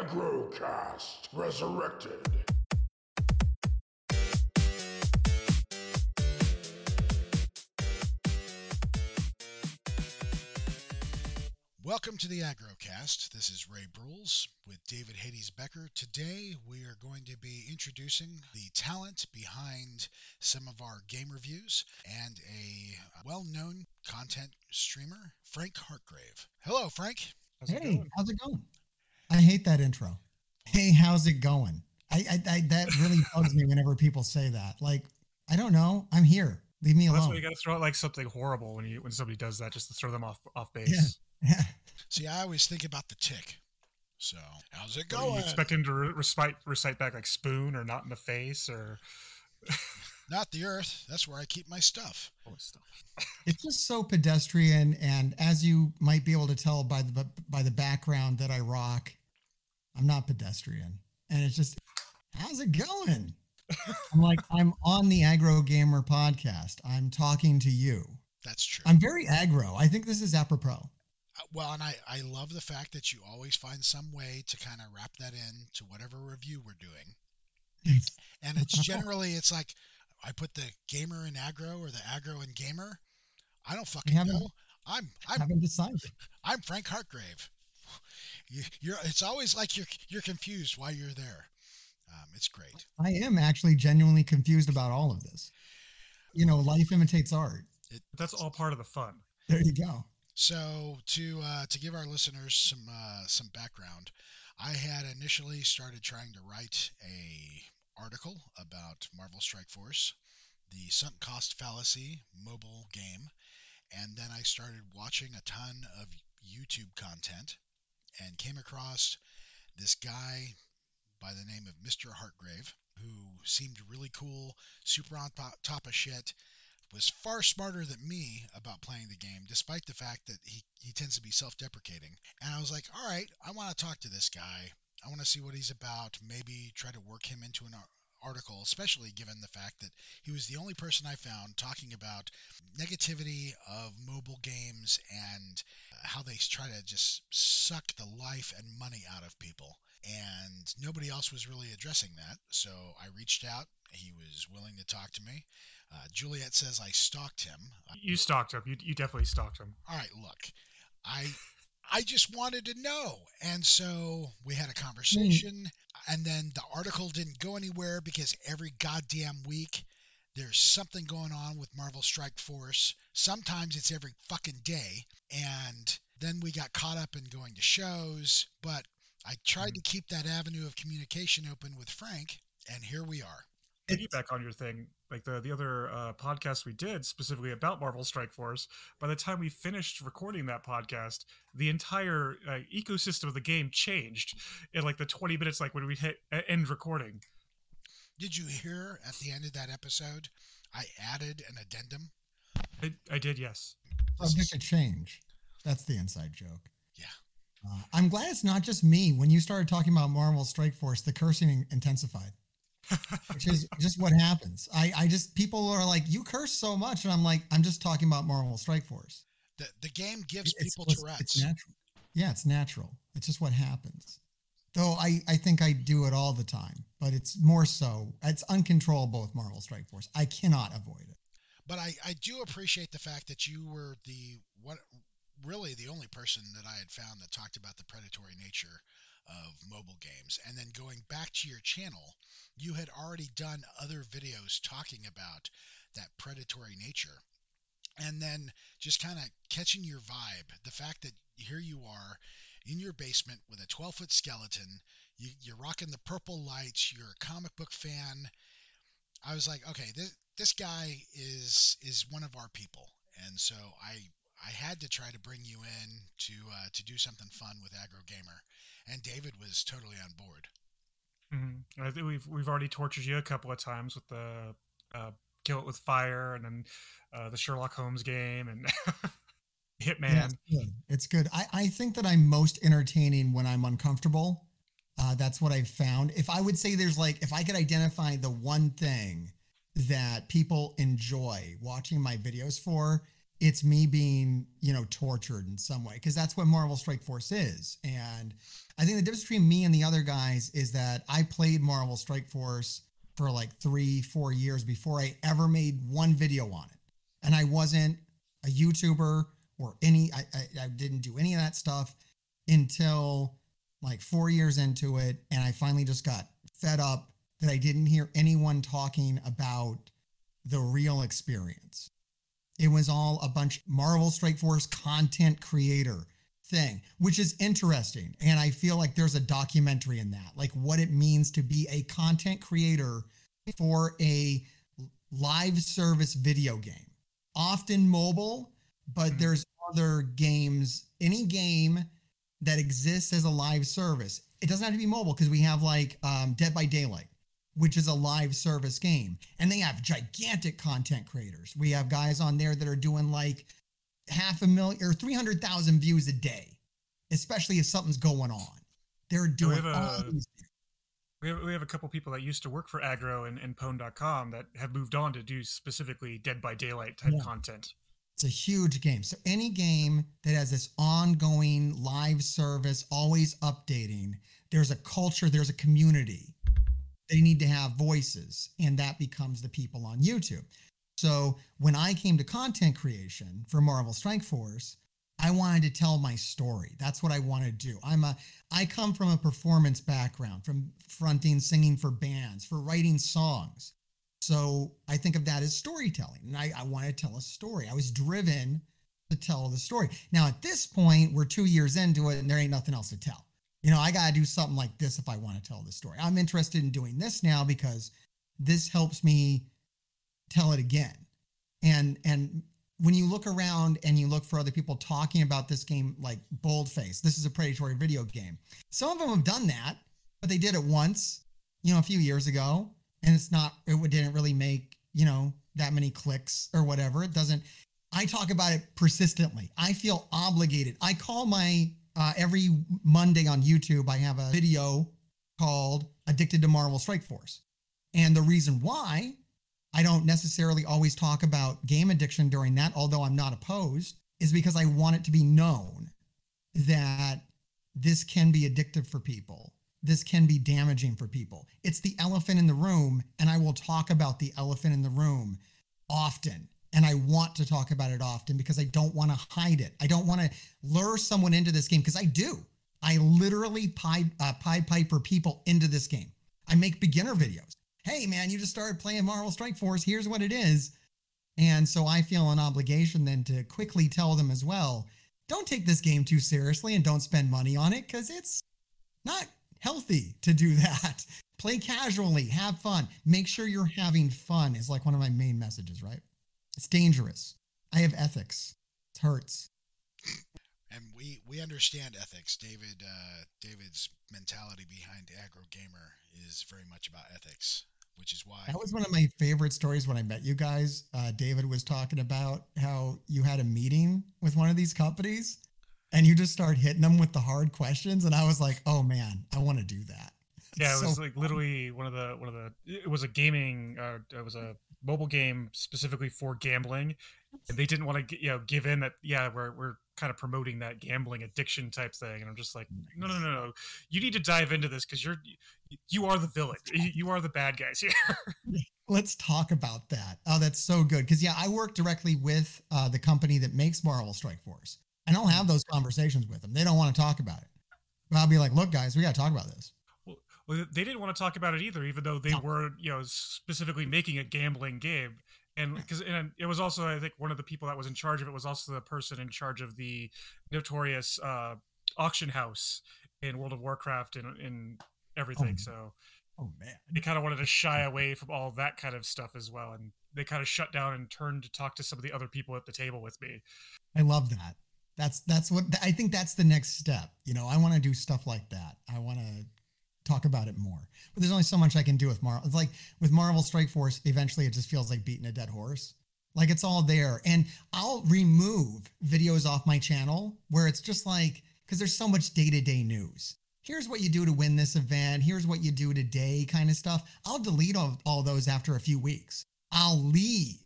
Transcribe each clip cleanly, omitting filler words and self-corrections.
Agrocast Resurrected. Welcome to the Agrocast. This is Ray Brules with David Hades Becker. Today we are going to be introducing the talent behind some of our game reviews and a well-known content streamer, Frank Hartgrave. Hello, Frank. How's it going? I hate that intro. Hey, how's it going? I that really bugs me whenever people say that. Like, I don't know. I'm here. Leave me alone. That's why you got to throw out like something horrible when somebody does that, just to throw them off base. Yeah. See, I always think about the Tick. So, how's it going? You expect him to recite back like spoon or not in the face or not the earth. That's where I keep my stuff. It's just so pedestrian, and as you might be able to tell by the background that I rock, I'm not pedestrian. And it's just, how's it going? I'm on the Aggro Gamer podcast. I'm talking to you. That's true. I'm very aggro. I think this is apropos. Well, and I love the fact that you always find some way to kind of wrap that in to whatever review we're doing. And it's generally, it's like, I put the gamer in aggro or the aggro in gamer. I don't fucking know. I haven't decided. I'm Frank Hartgrave. It's always like you're confused why you're there. It's great. I am actually genuinely confused about all of this. You know, life imitates art. That's all part of the fun. There you go. So to give our listeners some background, I had initially started trying to write a article about Marvel Strike Force, the sunk cost fallacy mobile game, and then I started watching a ton of YouTube content and came across this guy by the name of Mr. Hartgrave, who seemed really cool, super on top of shit, was far smarter than me about playing the game, despite the fact that he tends to be self-deprecating. And I was like, all right, I want to talk to this guy. I want to see what he's about, maybe try to work him into an article, especially given the fact that he was the only person I found talking about negativity of mobile games and how they try to just suck the life and money out of people. And nobody else was really addressing that. So I reached out. He was willing to talk to me. Juliet says I stalked him. You stalked him. You definitely stalked him. All right, look, I just wanted to know. And so we had a conversation, and then the article didn't go anywhere because every goddamn week there's something going on with Marvel Strike Force. Sometimes it's every fucking day. And then we got caught up in going to shows, but I tried to keep that avenue of communication open with Frank, and here we are. Piggyback on your thing, like the other podcast we did specifically about Marvel Strike Force, by the time we finished recording that podcast, the entire ecosystem of the game changed in like the 20 minutes, like when we hit end recording. Did you hear at the end of that episode, I added an addendum? I did, yes. Subject to change. That's the inside joke. Yeah. I'm glad it's not just me. When you started talking about Marvel Strike Force, the cursing intensified. Which is just what happens. I just, people are like, you curse so much, and I'm like, I'm just talking about Marvel Strike Force. The game gives people Tourette's. It's natural. Yeah, it's natural. It's just what happens. Though I think I do it all the time, but it's more so, it's uncontrollable with Marvel Strike Force. I cannot avoid it. But I do appreciate the fact that you were really the only person that I had found that talked about the predatory nature of mobile games. And then going back to your channel, you had already done other videos talking about that predatory nature. And then just kind of catching your vibe, the fact that here you are in your basement with a 12-foot skeleton, you're rocking the purple lights, you're a comic book fan. I was like, okay, this guy is one of our people. And so I had to try to bring you in to do something fun with Aggro Gamer, and David was totally on board. Mm-hmm. I think we've already tortured you a couple of times with the Kill It With Fire, and then the Sherlock Holmes game, and Hitman. Yeah, it's good. I think that I'm most entertaining when I'm uncomfortable. That's what I've found. If I would say if I could identify the one thing that people enjoy watching my videos for, it's me being, tortured in some way, because that's what Marvel Strike Force is. And I think the difference between me and the other guys is that I played Marvel Strike Force for like 3-4 years before I ever made one video on it. And I wasn't a YouTuber or I didn't do any of that stuff until like 4 years into it. And I finally just got fed up that I didn't hear anyone talking about the real experience. It was all a bunch of Marvel Strike Force content creator thing, which is interesting. And I feel like there's a documentary in that, like what it means to be a content creator for a live service video game, often mobile, but there's other games, any game that exists as a live service. It doesn't have to be mobile, because we have like Dead by Daylight, which is a live service game. And they have gigantic content creators. We have guys on there that are doing like 500,000 or 300,000 views a day, especially if something's going on. They're doing we have a couple people that used to work for Aggro and Pwn.com that have moved on to do specifically Dead by Daylight type content. It's a huge game. So any game that has this ongoing live service, always updating, there's a culture, there's a community. They need to have voices, and that becomes the people on YouTube. So when I came to content creation for Marvel Strike Force, I wanted to tell my story. That's what I want to do. I come from a performance background, from fronting, singing for bands, for writing songs. So I think of that as storytelling, and I want to tell a story. I was driven to tell the story. Now at this point, we're 2 years into it, and there ain't nothing else to tell. I got to do something like this if I want to tell the story. I'm interested in doing this now because this helps me tell it again. And when you look around and you look for other people talking about this game, like Boldface, this is a predatory video game. Some of them have done that, but they did it once, a few years ago, and it didn't really make, that many clicks or whatever. I talk about it persistently. I feel obligated. I call every Monday on YouTube, I have a video called Addicted to Marvel Strike Force. And the reason why I don't necessarily always talk about game addiction during that, although I'm not opposed, is because I want it to be known that this can be addictive for people. This can be damaging for people. It's the elephant in the room, and I will talk about the elephant in the room often. And I want to talk about it often because I don't want to hide it. I don't want to lure someone into this game, because I do. I literally Pied Piper people into this game. I make beginner videos. Hey, man, you just started playing Marvel Strike Force. Here's what it is. And so I feel an obligation then to quickly tell them as well, don't take this game too seriously and don't spend money on it, because it's not healthy to do that. Play casually, have fun. Make sure you're having fun is like one of my main messages, right? It's dangerous. I have ethics. It hurts. And we understand ethics. David's mentality behind Aggro Gamer is very much about ethics, which is why that was one of my favorite stories when I met you guys. David was talking about how you had a meeting with one of these companies and you just start hitting them with the hard questions. And I was like, oh man, I want to do that. Yeah, it was like literally one of the. It was a gaming. It was a mobile game specifically for gambling, and they didn't want to give in that. Yeah, we're kind of promoting that gambling addiction type thing, and I'm just like, no. You need to dive into this because you are the villain. You are the bad guys here. Let's talk about that. Oh, that's so good because I work directly with the company that makes Marvel Strike Force, and I'll have those conversations with them. They don't want to talk about it, but I'll be like, look, guys, we got to talk about this. Well, they didn't want to talk about it either, even though they were, specifically making a gambling game. And it was also, I think, one of the people that was in charge of it was also the person in charge of the notorious auction house in World of Warcraft and everything. Oh man, they kind of wanted to shy away from all that kind of stuff as well, and they kind of shut down and turned to talk to some of the other people at the table with me. I love that. That's what I think. That's the next step. I want to do stuff like that. I want to talk about it more, but there's only so much I can do with Marvel. It's like with Marvel Strike Force, eventually it just feels like beating a dead horse. Like it's all there, and I'll remove videos off my channel where it's just like, because there's so much day-to-day news. Here's what you do to win this event. Here's what you do today kind of stuff. I'll delete all those after a few weeks. I'll leave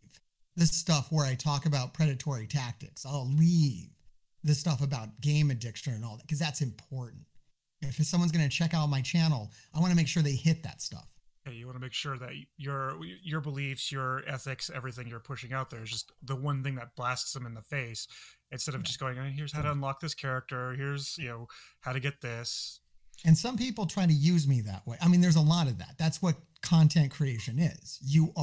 this stuff where I talk about predatory tactics. I'll leave the stuff about game addiction and all that because that's important. If someone's going to check out my channel, I want to make sure they hit that stuff. Yeah, you want to make sure that your beliefs, your ethics, everything you're pushing out there is just the one thing that blasts them in the face, instead of just going, here's how to unlock this character, here's how to get this. And some people try to use me that way. I mean, there's a lot of that. That's what content creation is.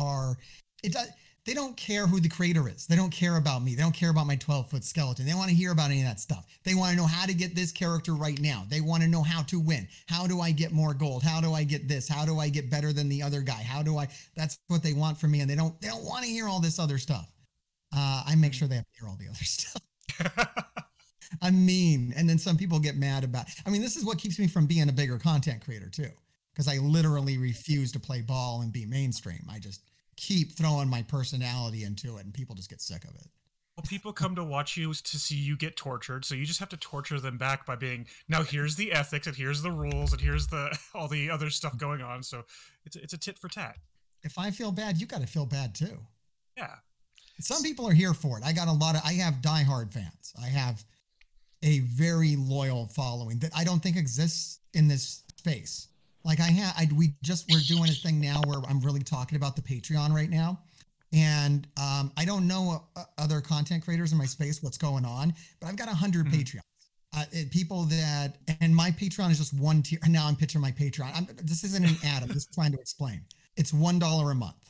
They don't care who the creator is. They don't care about me. They don't care about my 12-foot skeleton. They want to hear about any of that stuff. They want to know how to get this character right now. They want to know how to win. How do I get more gold? How do I get this? How do I get better than the other guy? That's what they want from me. And they don't want to hear all this other stuff. I make sure they have to hear all the other stuff. I'm mean. And then some people get mad about, this is what keeps me from being a bigger content creator too. Because I literally refuse to play ball and be mainstream. I just keep throwing my personality into it and people just get sick of it. Well, people come to watch you to see you get tortured, so you just have to torture them back by being, now here's the ethics and here's the rules and here's all the other stuff going on. So it's a tit for tat. If I feel bad, you got to feel bad too. Yeah. Some people are here for it. I have diehard fans. I have a very loyal following that I don't think exists in this space. Like we're doing a thing now where I'm really talking about the Patreon right now. And I don't know other content creators in my space, what's going on, but I've got 100 Patreons. People and my Patreon is just one tier. Now I'm pitching my Patreon. This isn't an ad. I'm just trying to explain. It's $1 a month.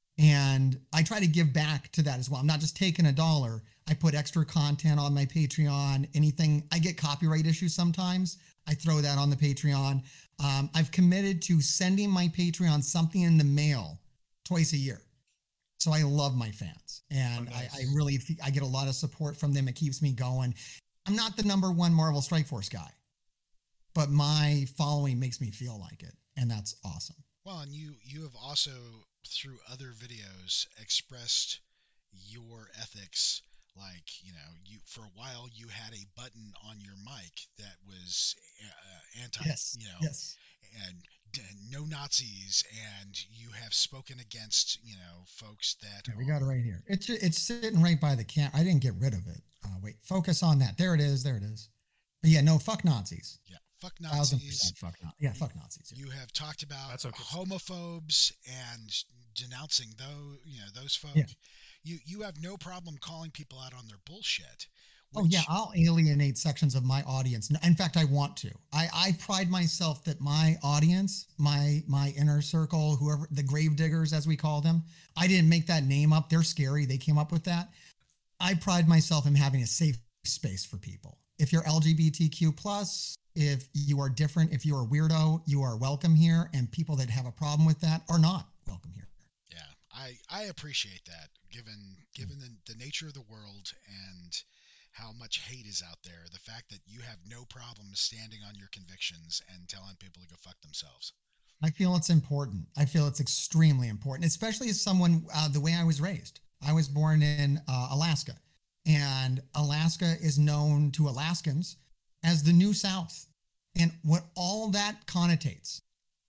And I try to give back to that as well. I'm not just taking $1. I put extra content on my Patreon. Anything, I get copyright issues sometimes. I throw that on the Patreon. I've committed to sending my Patreon something in the mail twice a year. So I love my fans, and nice. I get a lot of support from them. It keeps me going. I'm not the #1 Marvel Strike Force guy, but my following makes me feel like it, and that's awesome. Well, and you have also, through other videos, expressed your ethics. Like, you for a while you had a button on your mic that was anti, yes, and no Nazis, and you have spoken against, folks that. Yeah, we got it right here. It's sitting right by the camera. I didn't get rid of it. Wait, focus on that. There it is. But yeah, no, fuck Nazis. Yeah, fuck Nazis. 1000% fuck Nazis. Yeah, fuck Nazis. Yeah. You have talked about homophobes and denouncing those folk. Yeah. You have no problem calling people out on their bullshit. Oh yeah, I'll alienate sections of my audience. In fact, I want to. I pride myself that my audience, my inner circle, whoever, the grave diggers as we call them, I didn't make that name up. They're scary. They came up with that. I pride myself in having a safe space for people. If you're LGBTQ+, if you are different, if you're a weirdo, you are welcome here, and people that have a problem with that are not welcome here. Yeah, I appreciate that, given the nature of the world and how much hate is out there. The fact that you have no problem standing on your convictions and telling people to go fuck themselves. I feel it's important. I feel it's extremely important, especially as someone, the way I was raised. I was born in Alaska, and Alaska is known to Alaskans as the New South. And what all that connotates,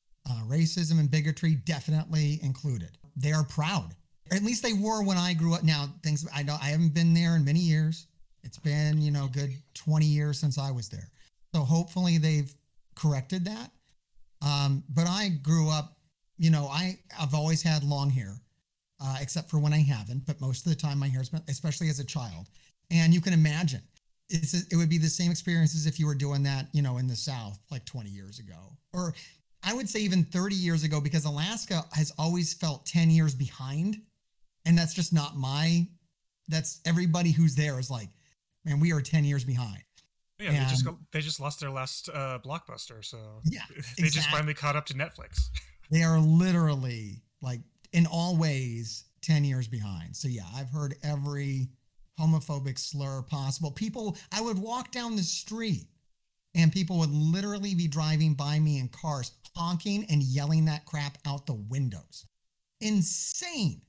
racism and bigotry definitely included. They are proud. Or at least they were when I grew up. Now, I haven't been there in many years. It's been, good 20 years since I was there. So hopefully they've corrected that. But I grew up, I've always had long hair, except for when I haven't. But most of the time my hair's been, especially as a child. And you can imagine it would be the same experience as if you were doing that, in the South like 20 years ago. Or I would say even 30 years ago, because Alaska has always felt 10 years behind. And that's just not that's everybody who's there is like, man, we are 10 years behind. Yeah, they just lost their last blockbuster, so yeah, they just finally caught up to Netflix. They are literally, like, in all ways 10 years behind. So yeah, I've heard every homophobic slur possible. I would walk down the street and people would literally be driving by me in cars, honking and yelling that crap out the windows. Insane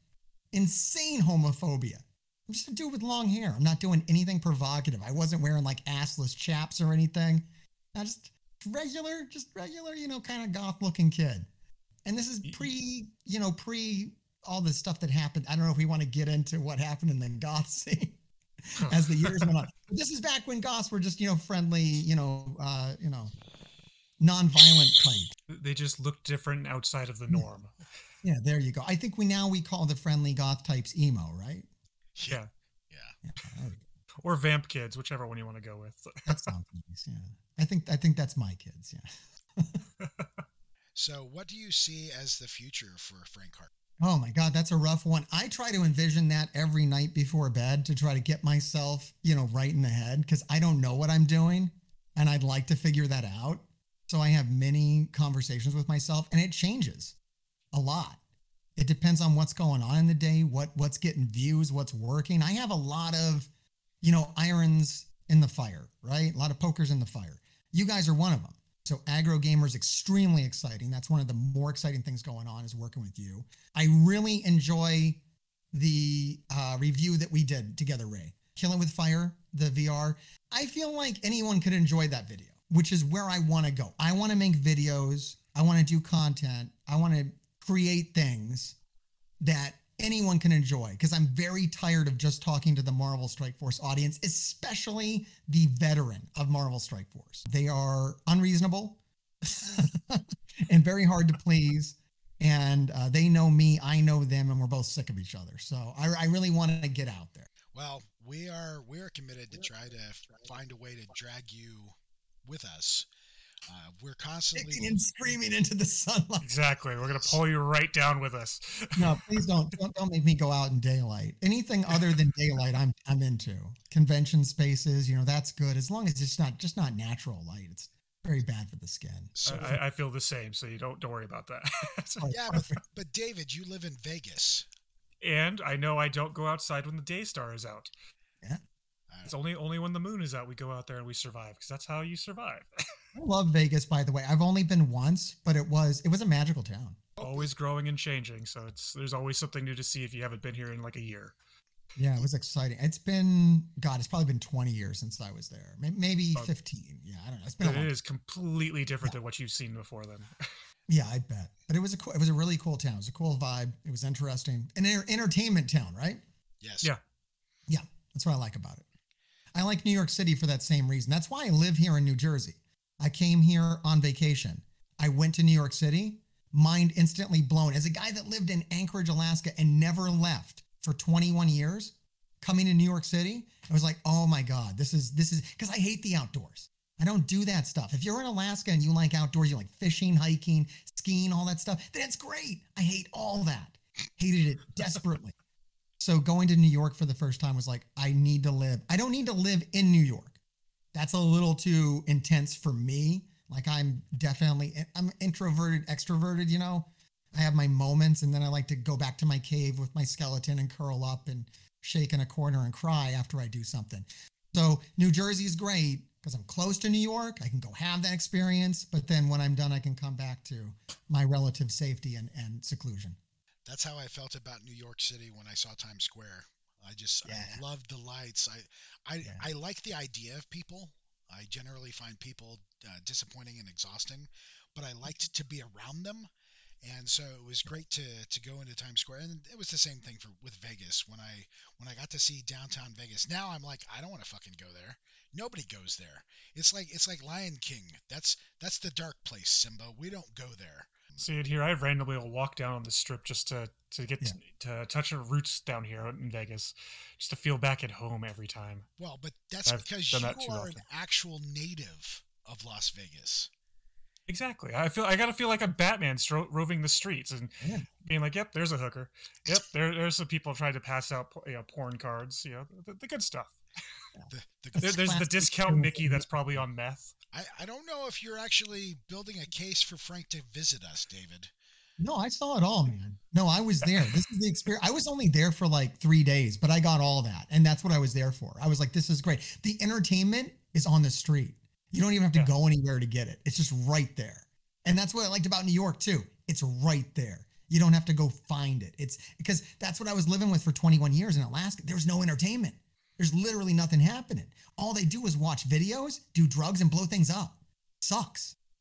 homophobia. I'm just a dude with long hair. I'm not doing anything provocative. I wasn't wearing like assless chaps or anything. I just regular, kind of goth looking kid. And this is pre all the stuff that happened. I don't know if we want to get into what happened in the goth scene as the years went on. But this is back when goths were just, friendly, non-violent type. They just look different outside of the norm. Yeah, there you go. I think we call the friendly goth types emo, right? Yeah. Yeah. Or vamp kids, whichever one you want to go with. That sounds nice. Yeah. I think that's my kids. Yeah. So, what do you see as the future for Frank Hart? Oh my God, that's a rough one. I try to envision that every night before bed to try to get myself, right in the head, because I don't know what I'm doing, and I'd like to figure that out. So I have many conversations with myself, and it changes a lot. It depends on what's going on in the day, what's getting views, what's working. I have a lot of, irons in the fire, right? A lot of pokers in the fire. You guys are one of them. So Aggro Gamer is extremely exciting. That's one of the more exciting things going on, is working with you. I really enjoy the review that we did together, Ray. Killing with Fire, the VR. I feel like anyone could enjoy that video, which is where I want to go. I want to make videos. I want to do content. I want to create things that anyone can enjoy, because I'm very tired of just talking to the Marvel Strike Force audience, especially the veteran of Marvel Strike Force. They are unreasonable and very hard to please. And they know me, I know them, and we're both sick of each other. So I really want to get out there. Well, we are committed to try to find a way to drag you with us. We're constantly kicking and screaming into the sunlight. Exactly. We're going to pull you right down with us. No, please don't make me go out in daylight. Anything other than daylight, I'm into. Convention spaces, that's good, as long as it's just not natural light. It's very bad for the skin. So, I feel the same, so you don't worry about that. Yeah, but David, you live in Vegas, and I know I don't go outside when the day star is out. Yeah. It's only when the moon is out we go out there and we survive, because that's how you survive. I love Vegas, by the way. I've only been once, but it was a magical town. Always growing and changing, so there's always something new to see if you haven't been here in like a year. Yeah, it was exciting. It's probably been 20 years since I was there. Maybe 15. Yeah, I don't know. It's been it is completely different than what you've seen before then. Yeah, I bet. But it was a really cool town. It was a cool vibe. It was interesting. An entertainment town, right? Yes. Yeah. Yeah, that's what I like about it. I like New York City for that same reason. That's why I live here in New Jersey. I came here on vacation. I went to New York City, mind instantly blown. As a guy that lived in Anchorage, Alaska, and never left for 21 years, coming to New York City, I was like, oh my God, this is, because I hate the outdoors. I don't do that stuff. If you're in Alaska and you like outdoors, you like fishing, hiking, skiing, all that stuff, then it's great. I hate all that. Hated it desperately. So going to New York for the first time was like, I don't need to live in New York. That's a little too intense for me. Like I'm introverted, extroverted, I have my moments, and then I like to go back to my cave with my skeleton and curl up and shake in a corner and cry after I do something. So New Jersey is great because I'm close to New York. I can go have that experience, but then when I'm done, I can come back to my relative safety and seclusion. That's how I felt about New York City when I saw Times Square. I love the lights. I like the idea of people. I generally find people disappointing and exhausting, but I liked to be around them. And so it was great to go into Times Square, and it was the same thing with Vegas when I got to see downtown Vegas. Now I'm like, I don't want to fucking go there. Nobody goes there. It's like Lion King. That's the dark place, Simba. We don't go there. See it here. I randomly will walk down on the strip just to get to touch our roots down here in Vegas, just to feel back at home every time. Well, but that's because you are an actual native of Las Vegas. Exactly. I gotta feel like a Batman roving the streets and being like, "Yep, there's a hooker. Yep, there's some people trying to pass out porn cards. The good stuff. There's the discount Mickey that's probably on meth. I don't know if you're actually building a case for Frank to visit us, David. No, I saw it all, man. No, I was there. This is the experience. I was only there for like 3 days, but I got all that. And that's what I was there for. I was like, this is great. The entertainment is on the street. You don't even have to go anywhere to get it. It's just right there. And that's what I liked about New York too. It's right there. You don't have to go find it. It's because that's what I was living with for 21 years in Alaska. There was no entertainment. There's literally nothing happening. All they do is watch videos, do drugs, and blow things up. Sucks.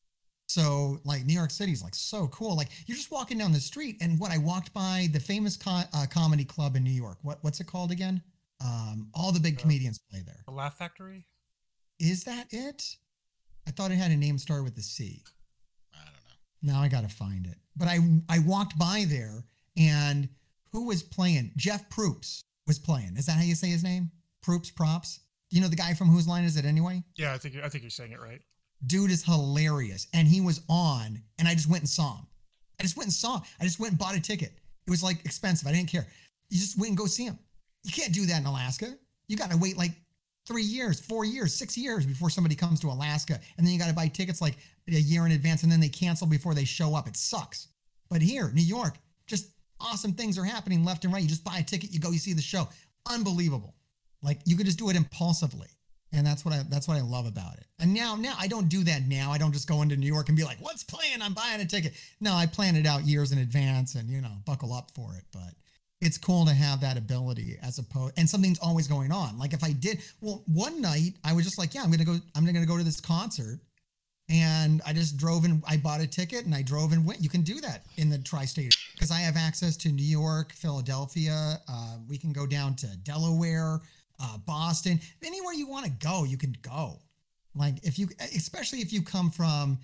So like New York City's like so cool. Like you're just walking down the street, and I walked by the famous comedy club in New York. What's it called again? All the big comedians play there. The Laugh Factory? Is that it? I thought it had a name started with the C. I don't know. Now I got to find it. But I walked by there, and who was playing? Jeff Proops was playing. Is that how you say his name? Props? Do you know the guy from Whose Line Is It Anyway? Yeah, I think you're saying it right. Dude is hilarious. And he was on, and I just went and saw him. I just went and bought a ticket. It was like expensive. I didn't care. You just went and go see him. You can't do that in Alaska. You got to wait like 3 years, 4 years, 6 years before somebody comes to Alaska. And then you got to buy tickets like a year in advance, and then they cancel before they show up. It sucks. But here, New York, just awesome things are happening left and right. You just buy a ticket, you go, you see the show. Unbelievable. Like you could just do it impulsively. And that's what I love about it. And now I don't do that now. I don't just go into New York and be like, what's playing? I'm buying a ticket. No, I plan it out years in advance and, buckle up for it. But it's cool to have that ability as opposed, and something's always going on. Like if I did, one night I was just like, yeah, I'm going to go to this concert. And I just drove and I bought a ticket and I drove and went. You can do that in the tri-state because I have access to New York, Philadelphia. We can go down to Delaware, Boston, anywhere you want to go, you can go. Like especially if you come from,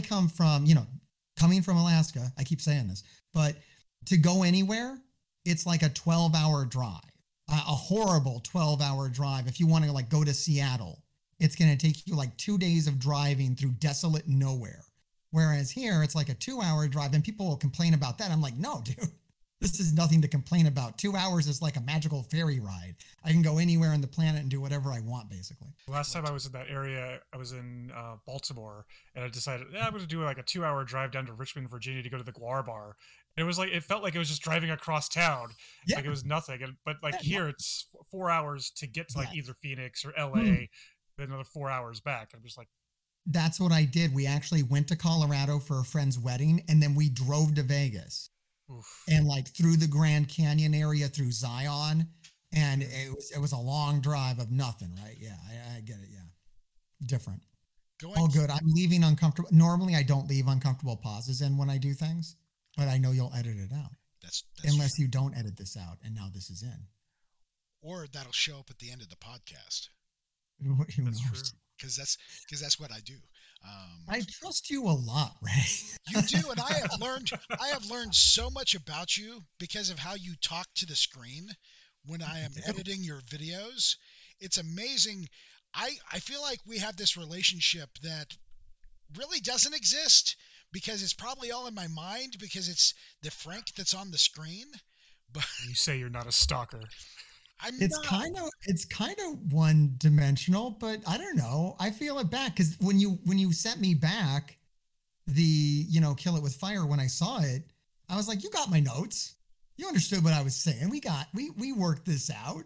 coming from Alaska, I keep saying this, but to go anywhere, it's like a 12-hour drive, a horrible 12-hour drive. If you want to like go to Seattle, it's going to take you like 2 days of driving through desolate nowhere. Whereas here, it's like a 2-hour drive, and people will complain about that. I'm like, no, dude, this is nothing to complain about. 2 hours is like a magical ferry ride. I can go anywhere on the planet and do whatever I want, basically. Last time I was in that area, I was in Baltimore, and I decided, I'm going to do like a 2-hour drive down to Richmond, Virginia to go to the Guar Bar. And it felt like it was just driving across town. Yeah. Like it was nothing. But here, it's 4 hours to get to like either Phoenix or LA. Then another 4 hours back. I'm just like, that's what I did. We actually went to Colorado for a friend's wedding, and then we drove to Vegas. Oof. And like through the Grand Canyon area, through Zion, and it was a long drive of nothing, right? Yeah, I get it. Yeah, different. All good. I'm leaving uncomfortable. Normally, I don't leave uncomfortable pauses in when I do things, but I know you'll edit it out. That's unless true. You don't edit this out, and now this is in. Or that'll show up at the end of the podcast. That's true. Because that's what I do. I trust you a lot, Ray. You do, and I have learned so much about you because of how you talk to the screen when I am editing your videos. It's amazing. I feel like we have this relationship that really doesn't exist because it's probably all in my mind because it's the Frank that's on the screen. But you say you're not a stalker. It's kind of one dimensional, but I don't know. I feel it back because when you sent me back the Kill It With Fire, when I saw it, I was like, you got my notes. You understood what I was saying. We worked this out.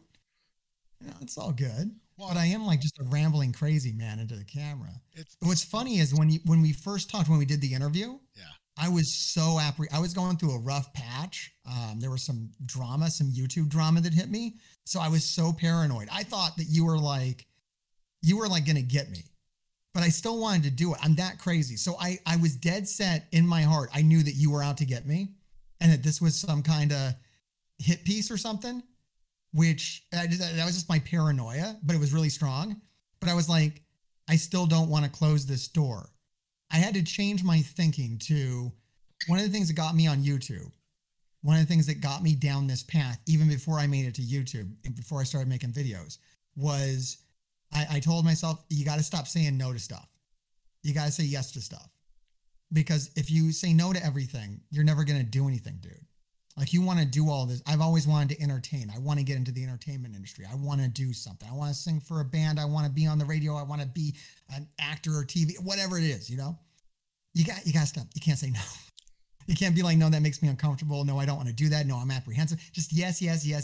It's all good. Well, but I am like just a rambling crazy man into the camera. What's funny is when we first talked, when we did the interview, yeah, I was I was going through a rough patch. There was some YouTube drama that hit me. So I was so paranoid. I thought that you were like going to get me, but I still wanted to do it. I'm that crazy. So I was dead set in my heart. I knew that you were out to get me and that this was some kind of hit piece or something, which that was just my paranoia, but it was really strong. But I was like, I still don't want to close this door. I had to change my thinking to one of the things that got me on YouTube. One of the things that got me down this path, even before I made it to YouTube and before I started making videos, was I told myself, you got to stop saying no to stuff. You got to say yes to stuff. Because if you say no to everything, you're never going to do anything, dude. Like you want to do all this. I've always wanted to entertain. I want to get into the entertainment industry. I want to do something. I want to sing for a band. I want to be on the radio. I want to be an actor or TV, whatever it is, You got to stop. You can't say no. You can't be like, no, that makes me uncomfortable. No, I don't want to do that. No, I'm apprehensive. Just yes,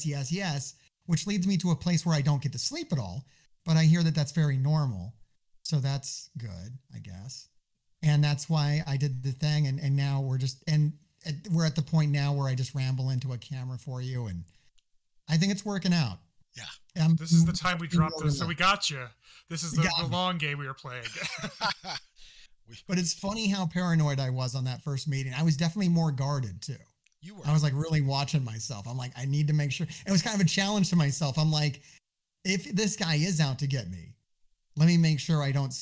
which leads me to a place where I don't get to sleep at all. But I hear that that's very normal. So that's good, I guess. And that's why I did the thing. And now we're at the point now where I just ramble into a camera for you. And I think it's working out. Yeah. This is the time we dropped this. So we got you. This is the long game we were playing. But it's funny how paranoid I was on that first meeting. I was definitely more guarded too. You were. I was like really watching myself. I'm like, I need to make sure. It was kind of a challenge to myself. I'm like, if this guy is out to get me, let me make sure I don't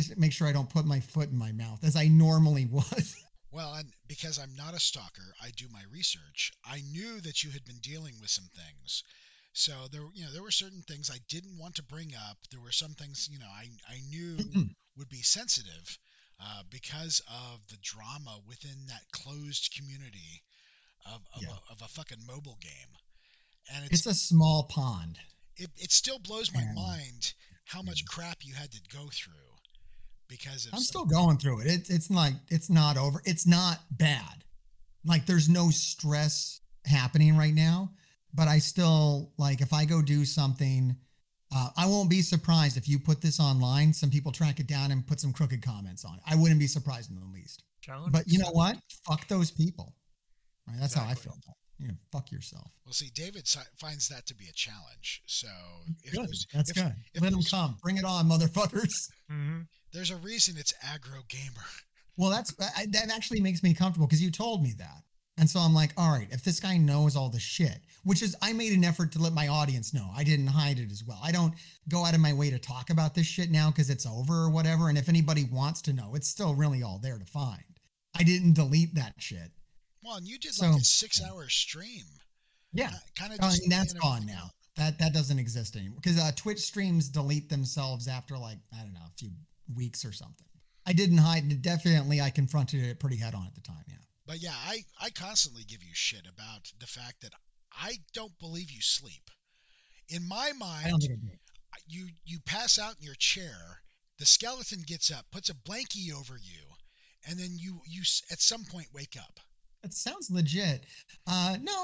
put my foot in my mouth as I normally would. Well, and because I'm not a stalker, I do my research. I knew that you had been dealing with some things. So there were certain things I didn't want to bring up. There were some things, I knew would be sensitive because of the drama within that closed community Yeah. of a fucking mobile game. And It's a small pond. it still blows my And mind how much yeah. crap you had to go through because of I'm some. still going through it. It's not over. It's not bad. Like there's no stress happening right now, but I still like if I go do something, I won't be surprised if you put this online. Some people track it down and put some crooked comments on it. I wouldn't be surprised in the least. Challenge But you know what? accepted. Fuck those people. Right? That's how I Exactly. feel about it. Fuck yourself. Well, see, David finds that to be a challenge. So if Good. there's That's if good. if Let them there's come. Bring it on, motherfuckers. Mm-hmm. there's a reason it's aggro gamer. Well, that actually makes me comfortable because you told me that. And so I'm like, all right, if this guy knows all the shit, which is, I made an effort to let my audience know. I didn't hide it as well. I don't go out of my way to talk about this shit now because it's over or whatever. And if anybody wants to know, it's still really all there to find. I didn't delete that shit. Well, and you did So, like a 6-hour stream. yeah. Kind of I just mean, that's laying gone everything now. out. That doesn't exist anymore because Twitch streams delete themselves after like, I don't know, a few weeks or something. I didn't hide it. Definitely, I confronted it pretty head on at the time. Yeah. But yeah, I constantly give you shit about the fact that I don't believe you sleep. In my I don't mind, think I do. you pass out in your chair, the skeleton gets up, puts a blankie over you, and then you at some point wake up. That sounds legit. No,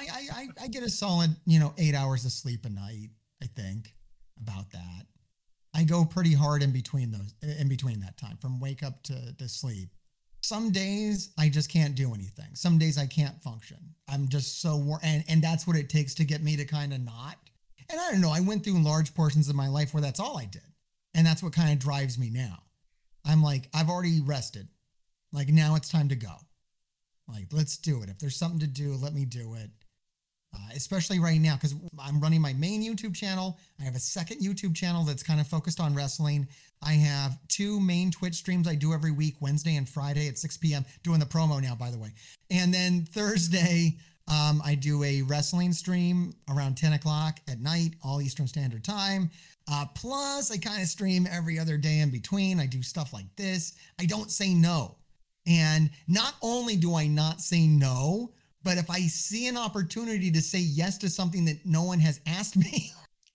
I get a solid, 8 hours of sleep a night. I think about that. I go pretty hard in between that time from wake up to sleep. Some days I just can't do anything. Some days I can't function. I'm just so and that's what it takes to get me to kind of not. And I don't know. I went through large portions of my life where that's all I did, and that's what kind of drives me now. I'm like, I've already rested. Like now it's time to go. Like, let's do it. If there's something to do, let me do it. Especially right now, because I'm running my main YouTube channel. I have a second YouTube channel that's kind of focused on wrestling. I have 2 main Twitch streams I do every week, Wednesday and Friday at 6 p.m. Doing the promo now, by the way. And then Thursday, I do a wrestling stream around 10 o'clock at night, all Eastern Standard Time. Plus, I kind of stream every other day in between. I do stuff like this. I don't say no. And not only do I not say no, but if I see an opportunity to say yes to something that no one has asked me,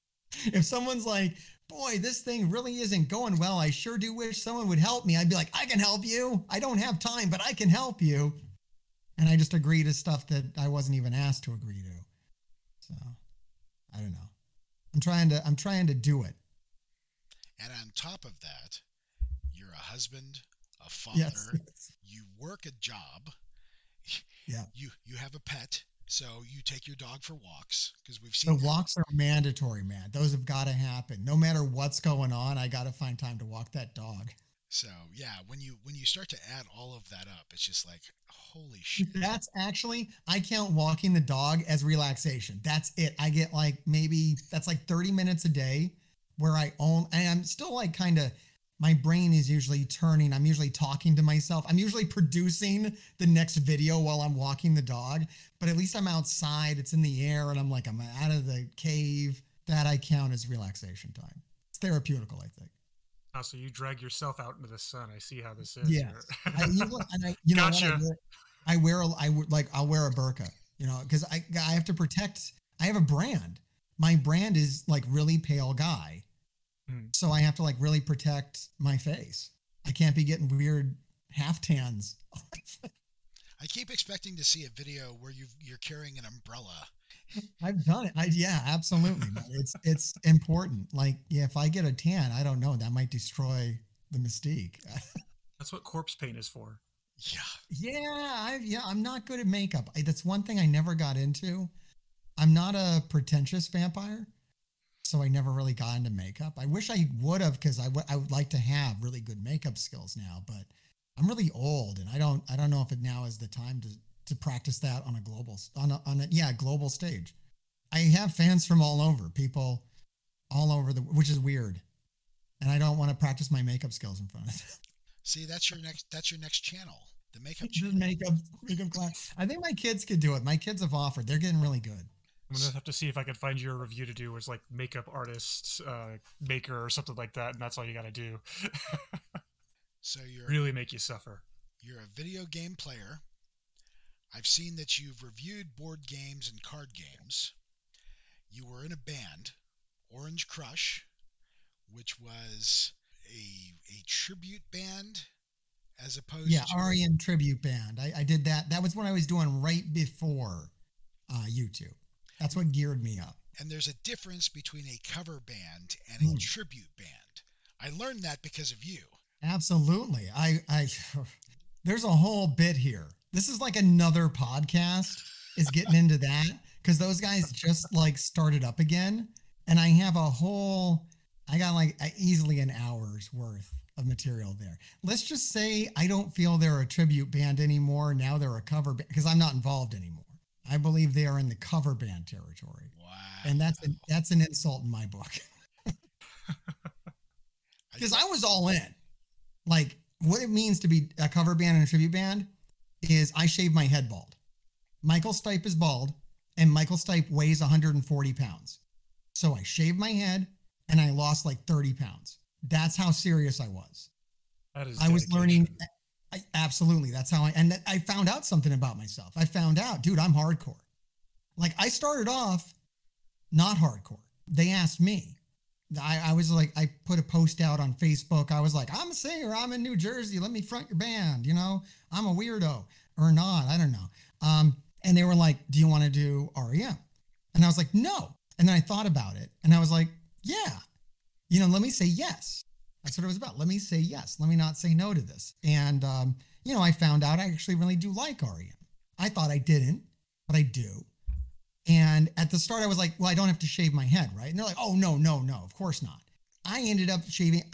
if someone's like, boy, this thing really isn't going well, I sure do wish someone would help me. I'd be like, I can help you. I don't have time, but I can help you. And I just agree to stuff that I wasn't even asked to agree to. So I don't know. I'm trying to do it. And on top of that, you're a husband, a father, Yes. you work a job, Yeah. you have a pet, so you take your dog for walks because we've The seen walks are mandatory, man. Those have got to happen. No matter what's going on, I got to find time to walk that dog. So yeah, when you start to add all of that up, it's just like holy shit. That's actually, I count walking the dog as relaxation. That's it. I get like that's like 30 minutes a day where and I'm still like kind of, my brain is usually turning. I'm usually talking to myself. I'm usually producing the next video while I'm walking the dog, but at least I'm outside. It's in the air and I'm out of the cave. That I count as relaxation time. It's therapeutical, I think. Oh, so you drag yourself out into the sun. I see how this is. Yeah. Gotcha. I'll wear a burqa, because I have to protect. I have a brand. My brand is like really pale guy. So I have to like really protect my face. I can't be getting weird half tans. I keep expecting to see a video where you're carrying an umbrella. I've done it. Yeah, absolutely. It's important. Like, yeah, if I get a tan, I don't know, that might destroy the mystique. That's what corpse paint is for. Yeah. I'm not good at makeup. That's one thing I never got into. I'm not a pretentious vampire. So I never really got into makeup. I wish I would have, because I would like to have really good makeup skills now, but I'm really old and I don't know if it now is the time to practice that on a global stage. I have fans from all over, people all over which is weird. And I don't want to practice my makeup skills in front of them. See, that's your next channel, the makeup The channel. makeup class. I think my kids could do it. My kids have offered. They're getting really good. I'm gonna have to see if I can find your review to do as like makeup artist, maker or something like that, and that's all you got to do. So you're really make you suffer. You're a video game player. I've seen that you've reviewed board games and card games. You were in a band, Orange Crush, which was a tribute band as opposed to REM tribute band. I did that. That was what I was doing right before YouTube. That's what geared me up. And there's a difference between a cover band and a tribute band. I learned that because of you. Absolutely. I there's a whole bit here. This is like another podcast is getting into that, because those guys just like started up again, and I got like easily an hour's worth of material there. Let's just say I don't feel they're a tribute band anymore. Now they're a cover band, because I'm not involved anymore. I believe they are in the cover band territory. Wow. And that's an insult in my book. Because I was all in. Like, what it means to be a cover band and a tribute band is I shave my head bald. Michael Stipe is bald, and Michael Stipe weighs 140 pounds. So I shaved my head, and I lost like 30 pounds. That's how serious I was. That is. I was learning. Absolutely. That's how I found out something about myself. I found out, dude, I'm hardcore. Like, I started off not hardcore. They asked me. I was like, I put a post out on Facebook. I was like, I'm a singer. I'm in New Jersey. Let me front your band. You know, I'm a weirdo or not. I don't know. And they were like, do you want to do REM? And I was like, no. And then I thought about it and I was like, yeah, you know, let me say yes. That's what it was about. Let me say yes. Let me not say no to this. And, you know, I found out I actually really do like REM. I thought I didn't, but I do. And at the start, I was like, well, I don't have to shave my head, right? And they're like, oh, no, of course not. I ended up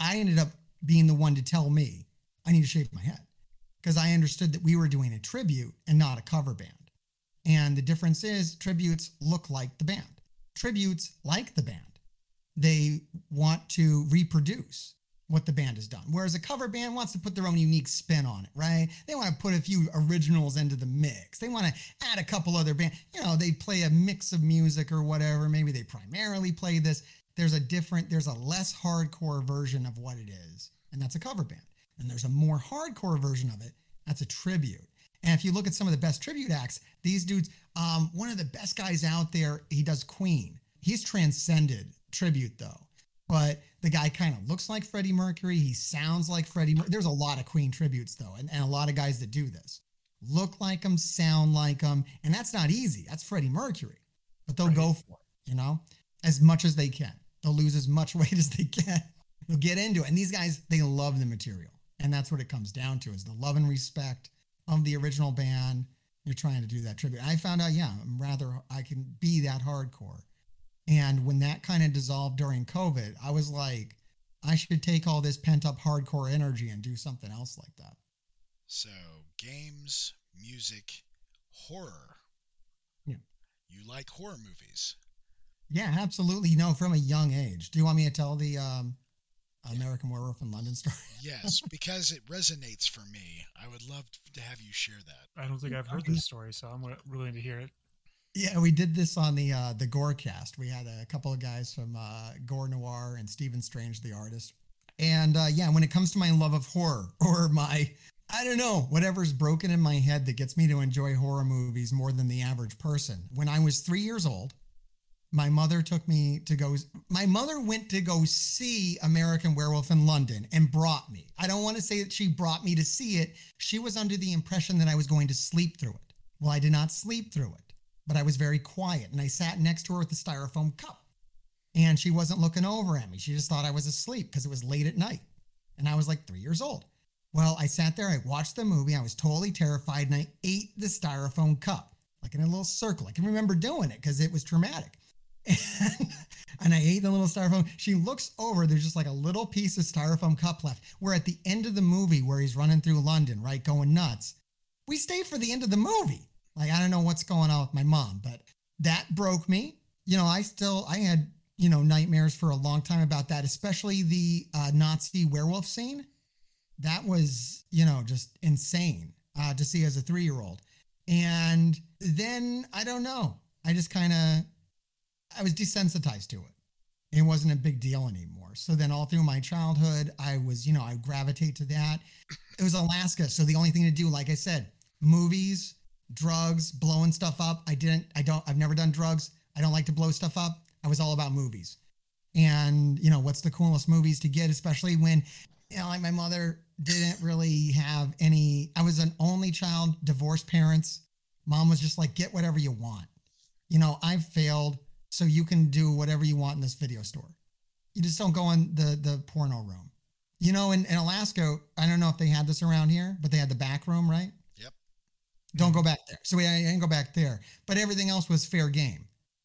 being the one to tell me I need to shave my head, because I understood that we were doing a tribute and not a cover band. And the difference is tributes look like the band. Tributes like the band. They want to reproduce what the band has done. Whereas a cover band wants to put their own unique spin on it, right? They want to put a few originals into the mix. They want to add a couple other bands. You know, they play a mix of music or whatever. Maybe they primarily play this. There's a less hardcore version of what it is, and that's a cover band. And there's a more hardcore version of it. That's a tribute. And if you look at some of the best tribute acts, these dudes, one of the best guys out there, he does Queen. He's transcended tribute though. But the guy kind of looks like Freddie Mercury. He sounds like Freddie Mercury. There's a lot of Queen tributes, though, and a lot of guys that do this. Look like him, sound like him, and that's not easy. That's Freddie Mercury. But they'll go for it, you know, as much as they can. They'll lose as much weight as they can. They'll get into it. And these guys, they love the material. And that's what it comes down to, is the love and respect of the original band. You're trying to do that tribute. I found out, I can be that hardcore. And when that kind of dissolved during COVID, I was like, I should take all this pent up hardcore energy and do something else like that. So, games, music, horror. Yeah. You like horror movies? Yeah, absolutely. You know, from a young age. Do you want me to tell the American Werewolf in London story? Yes, because it resonates for me. I would love to have you share that. I don't think I've heard this story, so I'm willing to hear it. Yeah, we did this on the Gorecast. We had a couple of guys from Gore Noir and Stephen Strange, the artist. And when it comes to my love of horror, or my, I don't know, whatever's broken in my head that gets me to enjoy horror movies more than the average person. When I was 3 years old, my mother went to go see American Werewolf in London and brought me. I don't want to say that she brought me to see it. She was under the impression that I was going to sleep through it. Well, I did not sleep through it. But I was very quiet, and I sat next to her with the styrofoam cup, and she wasn't looking over at me. She just thought I was asleep because it was late at night, and I was like 3 years old. Well, I sat there, I watched the movie, I was totally terrified, and I ate the styrofoam cup, like in a little circle. I can remember doing it because it was traumatic. And I ate the little styrofoam. She looks over. There's just like a little piece of styrofoam cup left. We're at the end of the movie where he's running through London, right? Going nuts. We stayed for the end of the movie. Like, I don't know what's going on with my mom, but that broke me. I had, nightmares for a long time about that, especially the Nazi werewolf scene. That was, just insane to see as a 3-year-old. And then, I don't know. I just I was desensitized to it. It wasn't a big deal anymore. So then all through my childhood, I was, I gravitate to that. It was Alaska. So the only thing to do, like I said, movies, drugs, blowing stuff up. I've never done drugs. I don't like to blow stuff up. I was all about movies. And, what's the coolest movies to get, especially when, like my mother didn't really have any, I was an only child, divorced parents. Mom was just like, get whatever you want. I've failed, so you can do whatever you want in this video store. You just don't go in the porno room. In Alaska, I don't know if they had this around here, but they had the back room, right? Yep. Don't go back there. So I didn't go back there. But everything else was fair game.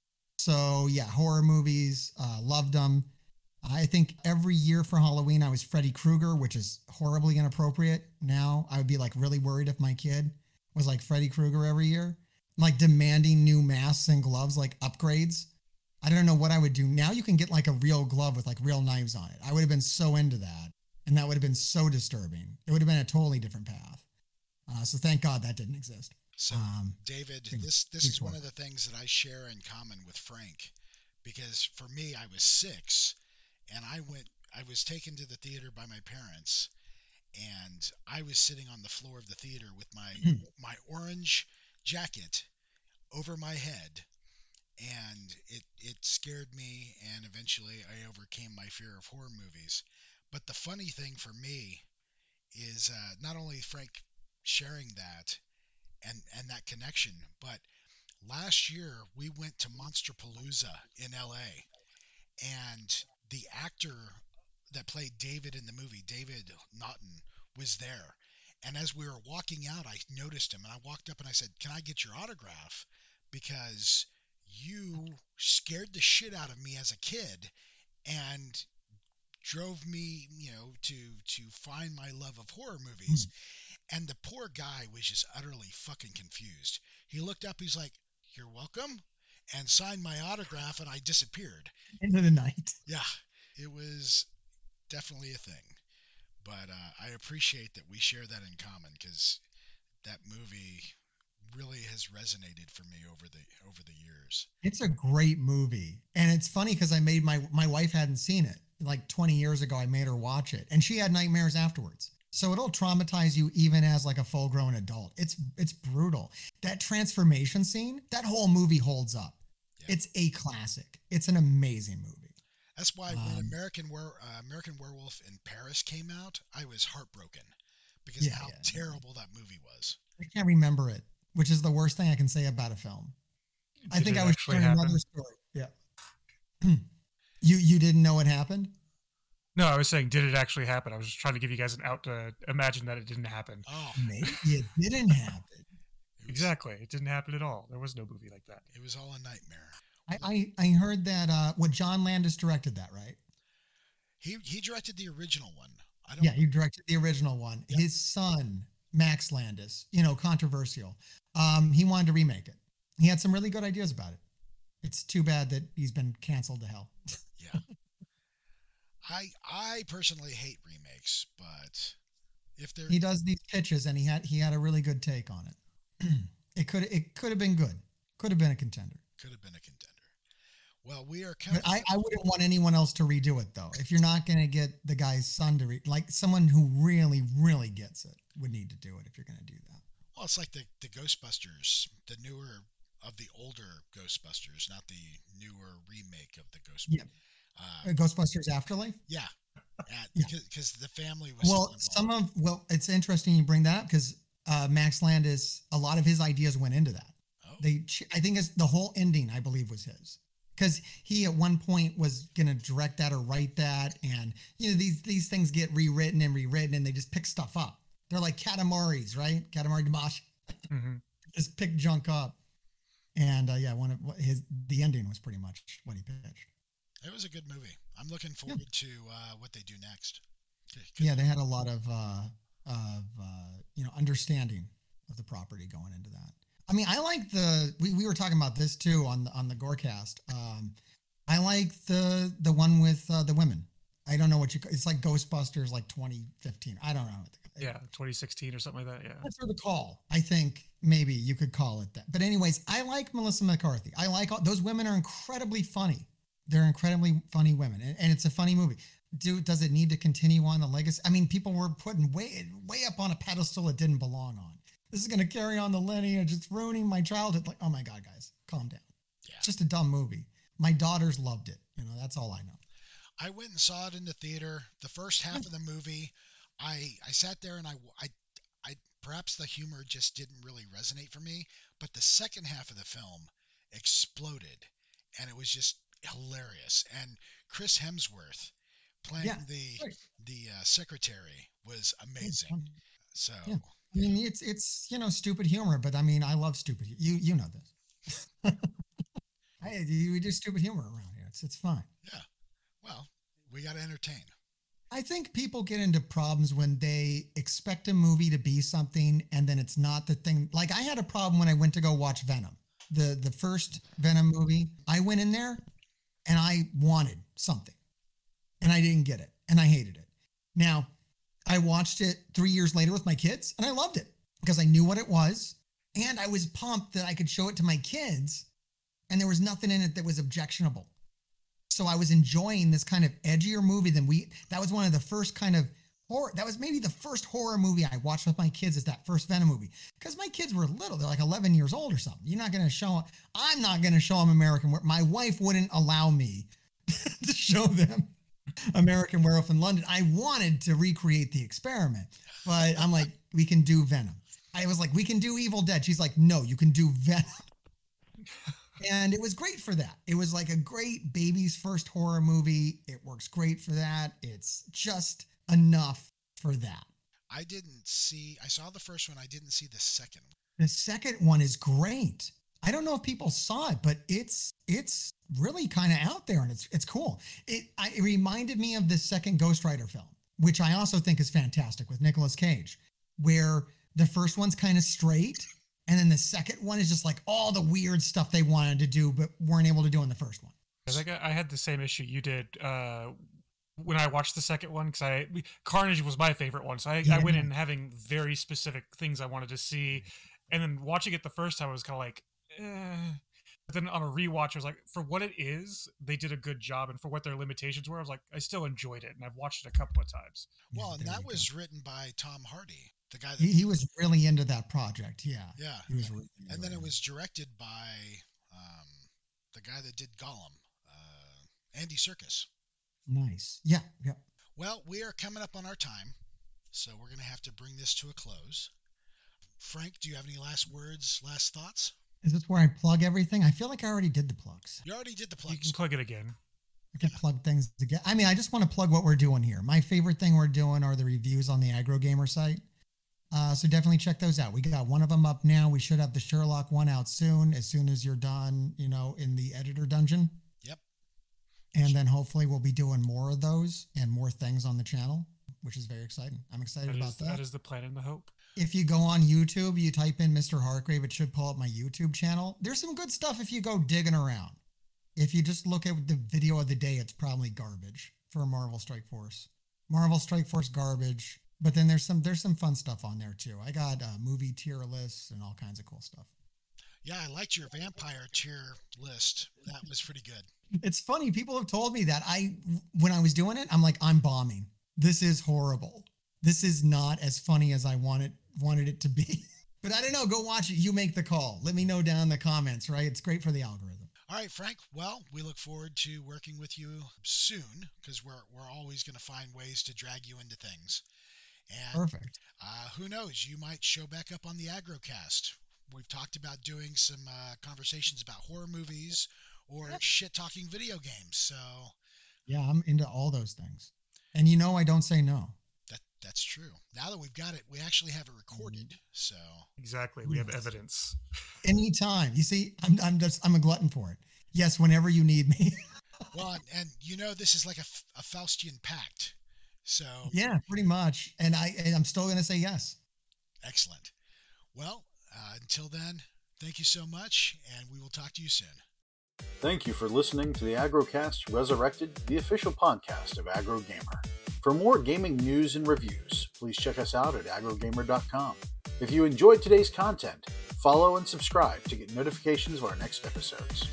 So yeah, horror movies, loved them. I think every year for Halloween, I was Freddy Krueger, which is horribly inappropriate. Now I would be like really worried if my kid was like Freddy Krueger every year, like demanding new masks and gloves, like upgrades. I don't know what I would do. Now you can get like a real glove with like real knives on it. I would have been so into that. And that would have been so disturbing. It would have been a totally different path. So thank God that didn't exist. So David, this is one of the things that I share in common with Frank, because for me, I was 6 and I was taken to the theater by my parents, and I was sitting on the floor of the theater with my orange jacket over my head, and it scared me, and eventually I overcame my fear of horror movies. But the funny thing for me is not only Frank sharing that and that connection, but last year we went to Monsterpalooza in LA, and the actor that played David in the movie, David Naughton, was there. And as we were walking out, I noticed him, and I walked up and I said, "Can I get your autograph? Because you scared the shit out of me as a kid and drove me, to find my love of horror movies." And the poor guy was just utterly fucking confused. He looked up, he's like, "You're welcome," and signed my autograph, and I disappeared. Into the night. Yeah, it was definitely a thing. But I appreciate that we share that in common, because that movie really has resonated for me over the years. It's a great movie. And it's funny because I made my wife hadn't seen it. Like 20 years ago, I made her watch it, and she had nightmares afterwards. So it'll traumatize you even as like a full grown adult. It's brutal. That transformation scene, that whole movie holds up. Yeah. It's a classic. It's an amazing movie. That's why when American Werewolf in Paris came out, I was heartbroken because how terrible that movie was. I can't remember it, which is the worst thing I can say about a film. I think I was sharing another story. Yeah. You didn't know it happened? No, I was saying, did it actually happen? I was just trying to give you guys an out to imagine that it didn't happen. Oh, maybe it didn't happen. Exactly. It didn't happen at all. There was no movie like that. It was all a nightmare. I heard that John Landis directed that, right? He directed the original one. He directed the original one. Yep. His son, Max Landis, controversial. He wanted to remake it. He had some really good ideas about it. It's too bad that he's been canceled to hell. Yeah. I personally hate remakes, but if he does these pitches, and he had a really good take on it. It could have been good. Could have been a contender. Could have been a contender. Well, we are coming. I wouldn't want anyone else to redo it, though. If you're not going to get the guy's son to like someone who really, really gets it would need to do it if you're going to do that. Well, it's like the Ghostbusters, the newer of the older Ghostbusters, not the newer remake of the Ghostbusters. Yeah. Ghostbusters Afterlife? Yeah. Because the family was it's interesting you bring that up, because Max Landis, a lot of his ideas went into that. Oh. I think it's the whole ending, I believe, was his, because he at one point was going to direct that or write that, and these things get rewritten and they just pick stuff up. They're like Katamari's, right? Katamari Damacy. Mm-hmm. Just pick junk up. And the ending was pretty much what he pitched. It was a good movie. I'm looking forward to what they do next. Yeah, they had a lot of understanding of the property going into that. I mean, I like we were talking about this too on the Gorecast. I like the one with the women. I don't know it's like Ghostbusters, like 2015. I don't know. Yeah, 2016 or something like that. Yeah, that's for the call. I think maybe you could call it that. But anyways, I like Melissa McCarthy. I like those women are incredibly funny. They're incredibly funny women, and it's a funny movie. Does it need to continue on the legacy? I mean, people were putting way up on a pedestal it didn't belong on. This is going to carry on the lineage. It's ruining my childhood. Like, oh my God, guys, calm down. Yeah. It's just a dumb movie. My daughters loved it. That's all I know. I went and saw it in the theater. The first half of the movie, I sat there and I perhaps the humor just didn't really resonate for me, but the second half of the film exploded, and it was just hilarious. And Chris Hemsworth playing the secretary was amazing. So yeah. I mean, it's stupid humor, but I mean, I love stupid. You know this. We do stupid humor around here. It's fine. Yeah. Well, we got to entertain. I think people get into problems when they expect a movie to be something and then it's not the thing. Like I had a problem when I went to go watch Venom, the first Venom movie. I went in there and I wanted something and I didn't get it and I hated it. Now, I watched it 3 years later with my kids and I loved it because I knew what it was and I was pumped that I could show it to my kids and there was nothing in it that was objectionable. So I was enjoying this kind of edgier movie that was one of the first kind of horror. That was maybe the first horror movie I watched with my kids is that first Venom movie. Because my kids were little. They're like 11 years old or something. I'm not going to show them American Werewolf. My wife wouldn't allow me to show them American Werewolf in London. I wanted to recreate the experiment. But I'm like, we can do Venom. I was like, we can do Evil Dead. She's like, no, you can do Venom. And it was great for that. It was like a great baby's first horror movie. It works great for that. It's just enough for that. I saw the first one. I didn't see the second one. The second one is great. I don't know if people saw it, but it's really kind of out there and it's cool. It reminded me of the second Ghost Rider film, which I also think is fantastic with Nicolas Cage, where the first one's kind of straight. And then the second one is just like all the weird stuff they wanted to do, but weren't able to do in the first one. I had the same issue you did when I watched the second one, because Carnage was my favorite one. So I went in having very specific things I wanted to see. And then watching it the first time, I was kind of like, eh. But then on a rewatch, I was like, for what it is, they did a good job. And for what their limitations were, I was like, I still enjoyed it. And I've watched it a couple of times. Well, and that was written by Tom Hardy. The guy that he was really into that project. Yeah. He was really and then it was directed by the guy that did Gollum, Andy Serkis. Nice. Yeah. Well, we are coming up on our time, so we're going to have to bring this to a close. Frank, do you have any last words, last thoughts? Is this where I plug everything? I feel like I already did the plugs. You already did the plugs. You can plug it again. I can plug things again. I mean, I just want to plug what we're doing here. My favorite thing we're doing are the reviews on the Aggro Gamer site. So definitely check those out. We got one of them up now. We should have the Sherlock one out soon as you're done, in the editor dungeon. Yep. And then hopefully we'll be doing more of those and more things on the channel, which is very exciting. I'm excited about that. That is the plan and the hope. If you go on YouTube, you type in Mr. Hargrave, it should pull up my YouTube channel. There's some good stuff if you go digging around. If you just look at the video of the day, it's probably garbage for Marvel Strike Force. Marvel Strike Force garbage. But then there's some fun stuff on there too. I got movie tier lists and all kinds of cool stuff. Yeah, I liked your vampire tier list. That was pretty good. It's funny. People have told me that when I was doing it, I'm like, I'm bombing. This is horrible. This is not as funny as I wanted it to be. But I don't know. Go watch it. You make the call. Let me know down in the comments, right? It's great for the algorithm. All right, Frank. Well, we look forward to working with you soon because we're always going to find ways to drag you into things. And perfect. Who knows? You might show back up on the Agrocast. We've talked about doing some conversations about horror movies or shit-talking video games. So yeah, I'm into all those things. And I don't say no. That's true. Now that we've got it, we actually have it recorded. So exactly, we have evidence. Anytime. You see, I'm a glutton for it. Yes, whenever you need me. Well, and this is like a Faustian pact. So Yeah, pretty much. And I'm still going to say yes. excellent. Well, until then, thank you so much, and we will talk to you soon. Thank you for listening to the AgroCast Resurrected, the official podcast of AgroGamer. For more gaming news and reviews, please check us out at agrogamer.com. If you enjoyed today's content, follow and subscribe to get notifications of our next episodes.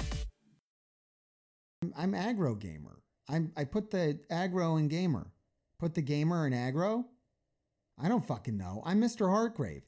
I'm aggro gamer. I put the aggro in gamer. Put the gamer in aggro? I don't fucking know. I'm Mr. Hartgrave.